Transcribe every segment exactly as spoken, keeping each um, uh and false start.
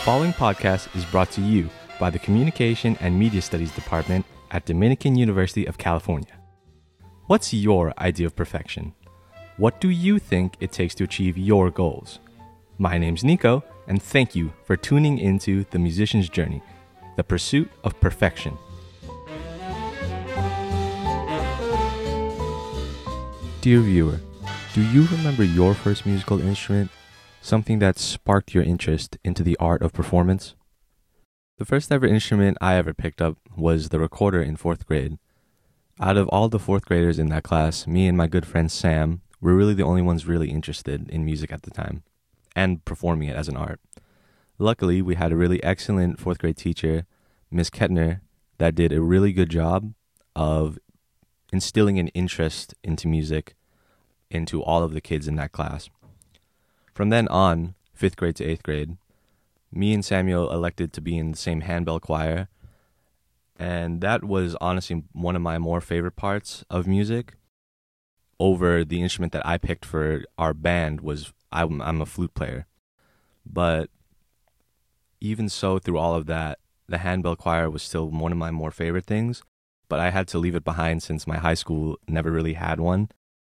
following podcast is brought to you by the Communication and Media Studies Department at Dominican University of California. What's your idea of perfection? What do you think it takes to achieve your goals? My name's Nico, and thank you for tuning into The Musician's Journey, the pursuit of perfection. Dear viewer, do you remember your first musical instrument? Something that sparked your interest into the art of performance? The first ever instrument I ever picked up was the recorder in fourth grade. Out of all the fourth graders in that class, me and my good friend Sam were really the only ones really interested in music at the time, and performing it as an art. Luckily, we had a really excellent fourth grade teacher, Miss Kettner, that did a really good job of instilling an interest into music into all of the kids in that class. From then on, fifth grade to eighth grade, me and Samuel elected to be in the same handbell choir, and that was honestly one of my more favorite parts of music. Over the instrument that I picked for our band was, I'm, I'm a flute player. But even so, through all of that, the handbell choir was still one of my more favorite things, but I had to leave it behind since my high school never really had one.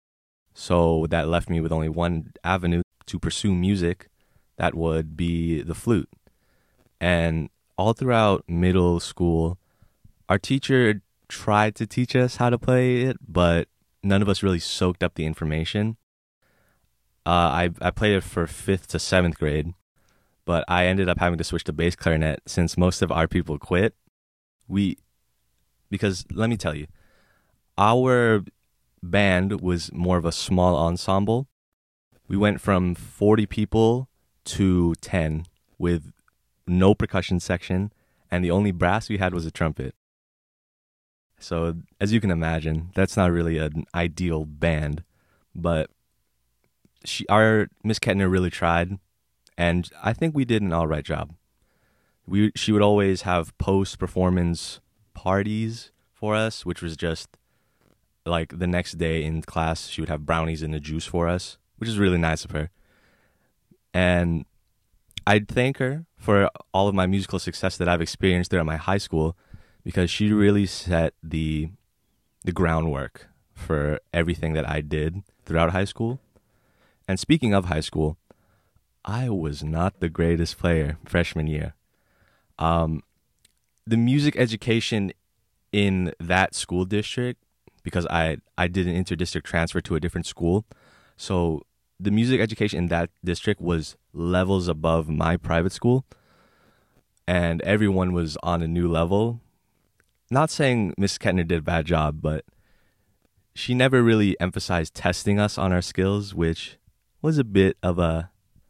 So that left me with only one avenue to pursue music, that would be the flute. And all throughout middle school, our teacher tried to teach us how to play it, but none of us really soaked up the information. Uh, I, I played it for fifth to seventh grade, but I ended up having to switch to bass clarinet since most of our people quit. We, because let me tell you, our band was more of a small ensemble. We went from forty people to ten with no percussion section, and the only brass we had was a trumpet. So, as you can imagine, that's not really an ideal band, but she, our Miss Kettner really tried, and I think we did an all right job. We She would always have post-performance parties for us, which was just like the next day in class, she would have brownies and a juice for us, which is really nice of her. And I'd thank her for all of my musical success that I've experienced throughout my high school, because she really set the the groundwork for everything that I did throughout high school. And speaking of high school, I was not the greatest player freshman year. Um, the music education in that school district, because I, I did an inter-district transfer to a different school, so the music education in that district was levels above my private school, and everyone was on a new level. Not saying Miss Kettner did a bad job, but she never really emphasized testing us on our skills, which was a bit of a...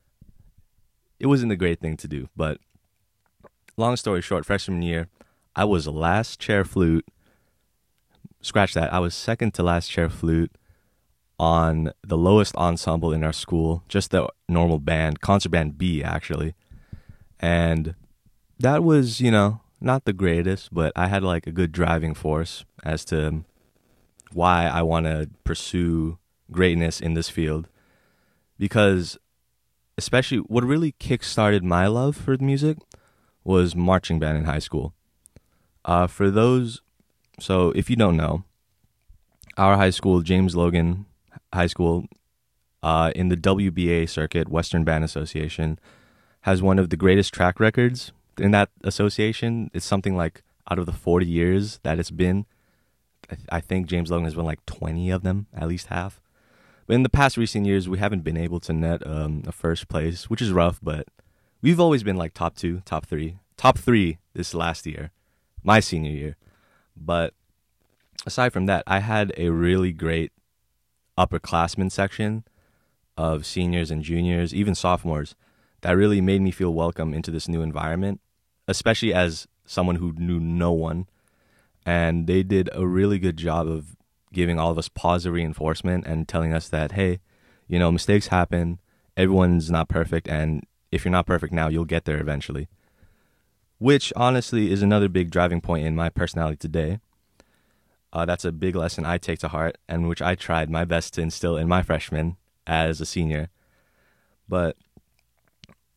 It wasn't a great thing to do, but long story short, freshman year, I was last chair flute. Scratch that. I was second to last chair flute on the lowest ensemble in our school, just the normal band, concert band B, actually. And that was, you know, not the greatest, but I had like a good driving force as to why I want to pursue greatness in this field. Because especially what really kick-started my love for music was marching band in high school. Uh, for those, so if you don't know, our high school, James Logan High School, uh, in the W B A circuit, Western Band Association, has one of the greatest track records in that association. It's something like out of the forty years that it's been, I, th- I think James Logan has won like twenty of them, at least half. But in the past recent years, we haven't been able to net um, a first place, which is rough, but we've always been like top two, top three. Top three this last year, my senior year. But aside from that, I had a really great upperclassmen section of seniors and juniors, even sophomores, that really made me feel welcome into this new environment, especially as someone who knew no one. And they did a really good job of giving all of us positive reinforcement and telling us that, hey, you know, mistakes happen, everyone's not perfect, and if you're not perfect now, you'll get there eventually. Which, honestly, is another big driving point in my personality today. Uh, that's a big lesson I take to heart, and which I tried my best to instill in my freshmen as a senior. But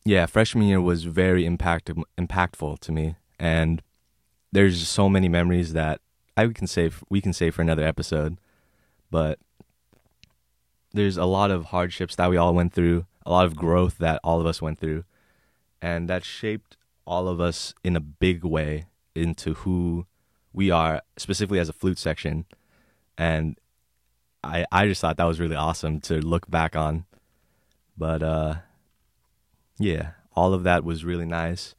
yeah, freshman year was very impact impactful to me, and there's so many memories that I can save we can save for another episode. But there's a lot of hardships that we all went through, a lot of growth that all of us went through, and that shaped all of us in a big way into who we are, specifically as a flute section. And I I just thought that was really awesome to look back on. But uh, yeah, all of that was really nice.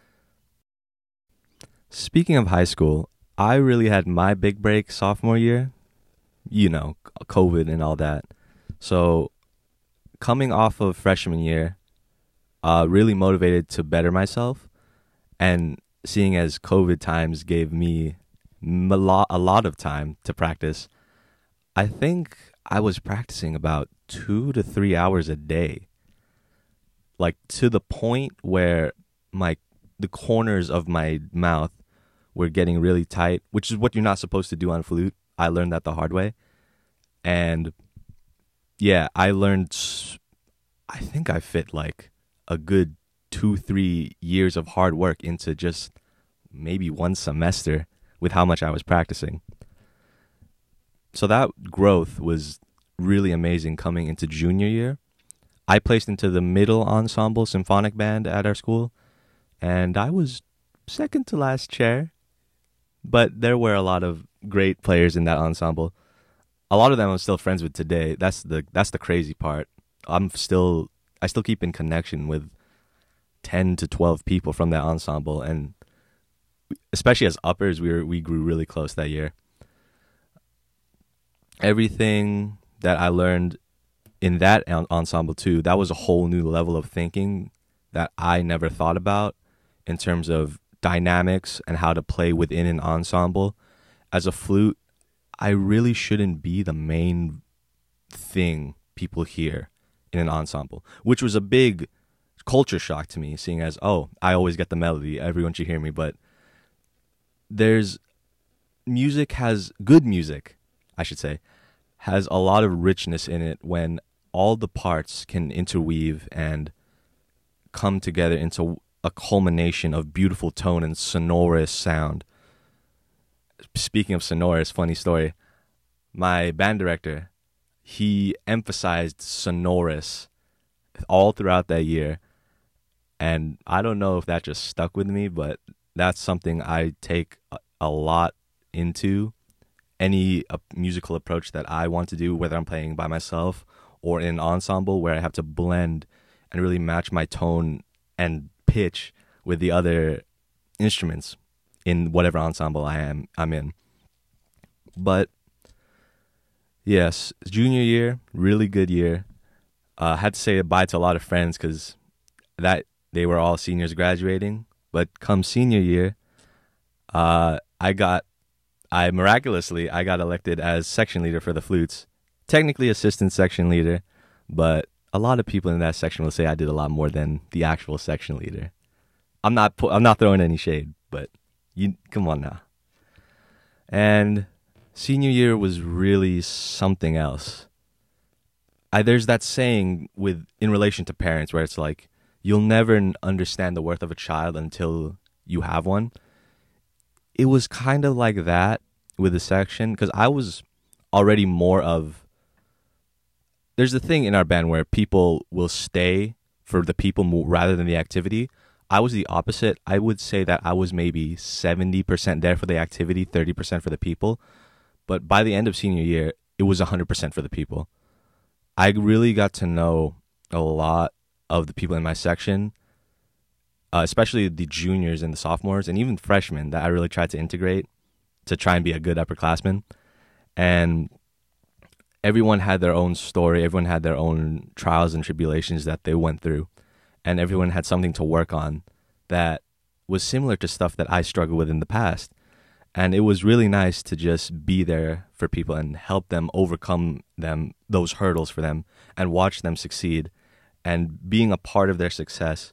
Speaking of high school, I really had my big break sophomore year. You know, COVID and all that. So coming off of freshman year, uh, really motivated to better myself. And seeing as COVID times gave me m- a lot, a lot of time to practice, I think I was practicing about two to three hours a day. Like to the point where my the corners of my mouth were getting really tight, which is what you're not supposed to do on flute. I learned that the hard way. And yeah, I learned, s- I think I fit like a good two, three years of hard work into just maybe one semester with how much I was practicing. So that growth was really amazing coming into junior year. I placed into the middle ensemble symphonic band at our school, and I was second to last chair, but there were a lot of great players in that ensemble. A lot of them I'm still friends with today. That's the that's the crazy part. I'm still I still keep in connection with ten to twelve people from that ensemble, and especially as uppers, we were we grew really close that year. Everything that I learned in that en- ensemble too, that was a whole new level of thinking that I never thought about in terms of dynamics and how to play within an ensemble. As a flute, I really shouldn't be the main thing people hear in an ensemble, which was a big culture shock to me, seeing as, oh, I always get the melody, everyone should hear me. But there's music has good music, I should say, has a lot of richness in it when all the parts can interweave and come together into a culmination of beautiful tone and sonorous sound. Speaking of sonorous, funny story, my band director, he emphasized sonorous all throughout that year. And I don't know if that just stuck with me, but that's something I take a, a lot into any uh, musical approach that I want to do, whether I'm playing by myself or in an ensemble where I have to blend and really match my tone and pitch with the other instruments in whatever ensemble I am I'm in. But yes, junior year, really good year. Uh, had to say goodbye to a lot of friends because that they were all seniors graduating. But come senior year, uh, I got, I miraculously, I got elected as section leader for the flutes. Technically assistant section leader, but a lot of people in that section will say I did a lot more than the actual section leader. I'm not, pu- I'm not throwing any shade, but you come on now. And senior year was really something else. I, there's that saying with in relation to parents where it's like you'll never n- understand the worth of a child until you have one. It was kind of like that with the section because I was already more of. There's a thing in our band where people will stay for the people mo- rather than the activity. I was the opposite. I would say that I was maybe seventy percent there for the activity, thirty percent for the people. But by the end of senior year, it was one hundred percent for the people. I really got to know a lot of the people in my section, uh, especially the juniors and the sophomores and even freshmen that I really tried to integrate to try and be a good upperclassman. And everyone had their own story. Everyone had their own trials and tribulations that they went through. And everyone had something to work on that was similar to stuff that I struggled with in the past. And it was really nice to just be there for people and help them overcome them, those hurdles for them, and watch them succeed. And being a part of their success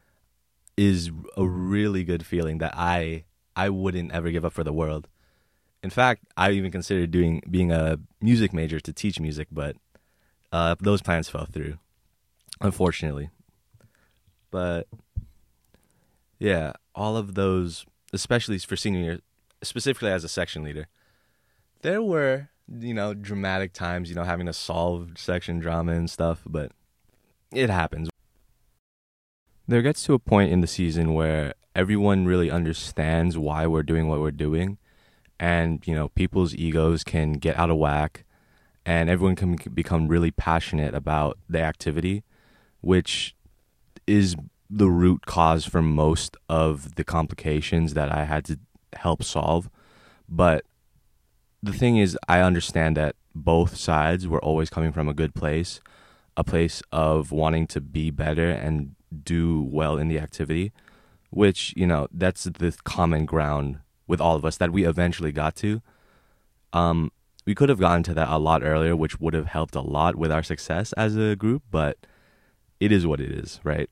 is a really good feeling that I I wouldn't ever give up for the world. In fact, I even considered doing being a music major to teach music, but uh, those plans fell through, unfortunately. But yeah, all of those, especially for senior year, specifically as a section leader, there were, you know, dramatic times, you know, having to solve section drama and stuff, but it happens. There gets to a point in the season where everyone really understands why we're doing what we're doing, and, you know, people's egos can get out of whack, and everyone can become really passionate about the activity, which is the root cause for most of the complications that I had to help solve. But the thing is, I understand that both sides were always coming from a good place, a place of wanting to be better and do well in the activity, which, you know, that's the common ground with all of us that we eventually got to. Um, we could have gotten to that a lot earlier, which would have helped a lot with our success as a group, but it is what it is, right?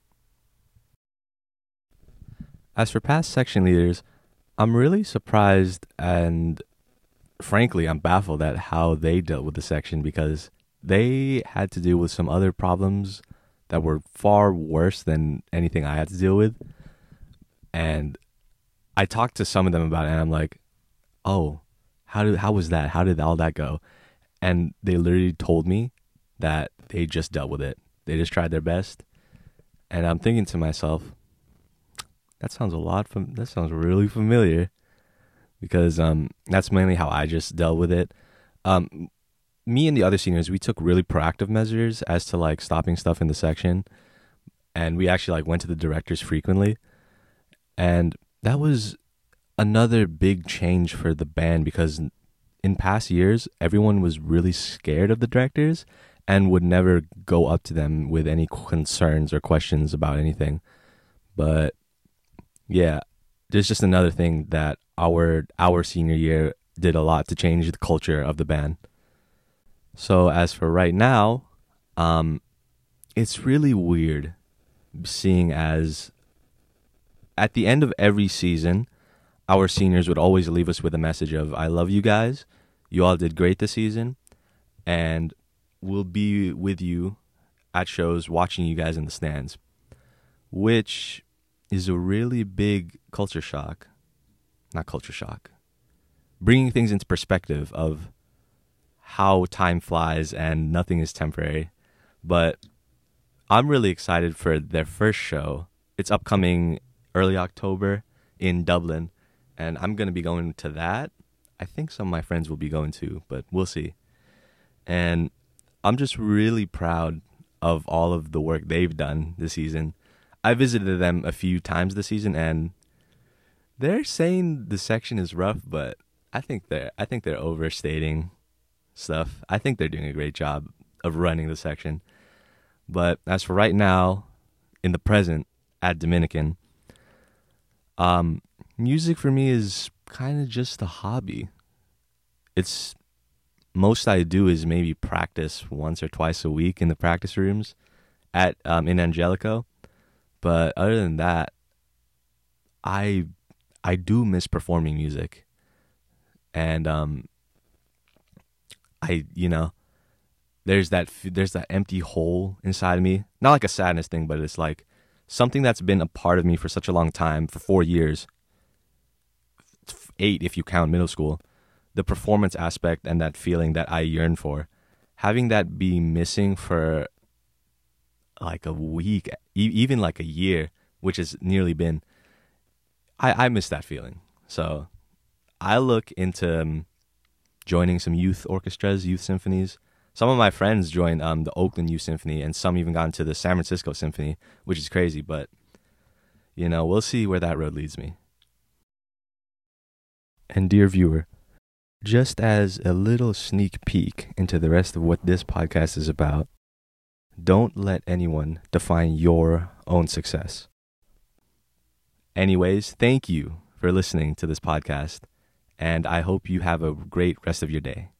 As for past section leaders, I'm really surprised, and frankly, I'm baffled at how they dealt with the section, because they had to deal with some other problems that were far worse than anything I had to deal with. And I talked to some of them about it, and I'm like, oh, how did how was that? How did all that go? And they literally told me that they just dealt with it. They just tried their best. And I'm thinking to myself, that sounds a lot from that sounds really familiar, because um that's mainly how I just dealt with it. Um me and the other seniors, we took really proactive measures as to like stopping stuff in the section, and we actually like went to the directors frequently. And that was another big change for the band, because in past years, everyone was really scared of the directors and would never go up to them with any concerns or questions about anything. But yeah, there's just another thing that our our senior year did a lot to change the culture of the band. So as for right now, um, it's really weird seeing as at the end of every season, our seniors would always leave us with a message of, I love you guys, you all did great this season, and we'll be with you at shows watching you guys in the stands, which is a really big culture shock. Not culture shock. Bringing things into perspective of how time flies and nothing is temporary. But I'm really excited for their first show. It's upcoming early October in Dublin, and I'm going to be going to that. I think some of my friends will be going too, but we'll see. And I'm just really proud of all of the work they've done this season. I visited them a few times this season, and they're saying the section is rough, but I think they're I think they're overstating stuff. I think they're doing a great job of running the section. But as for right now, in the present at Dominican, um, music for me is kind of just a hobby. It's most I do is maybe practice once or twice a week in the practice rooms at um, in Angelico. But other than that, I I do miss performing music, and um, I you know, there's that there's that empty hole inside of me. Not like a sadness thing, but it's like something that's been a part of me for such a long time, for four years, eight if you count middle school. The performance aspect and that feeling that I yearn for, having that be missing for like a week, e- even like a year, which has nearly been, I, I miss that feeling. So I look into um, joining some youth orchestras, youth symphonies. Some of my friends joined um, the Oakland Youth Symphony, and some even got into the San Francisco Symphony, which is crazy. But, you know, we'll see where that road leads me. And dear viewer, just as a little sneak peek into the rest of what this podcast is about, don't let anyone define your own success. Anyways, thank you for listening to this podcast, and I hope you have a great rest of your day.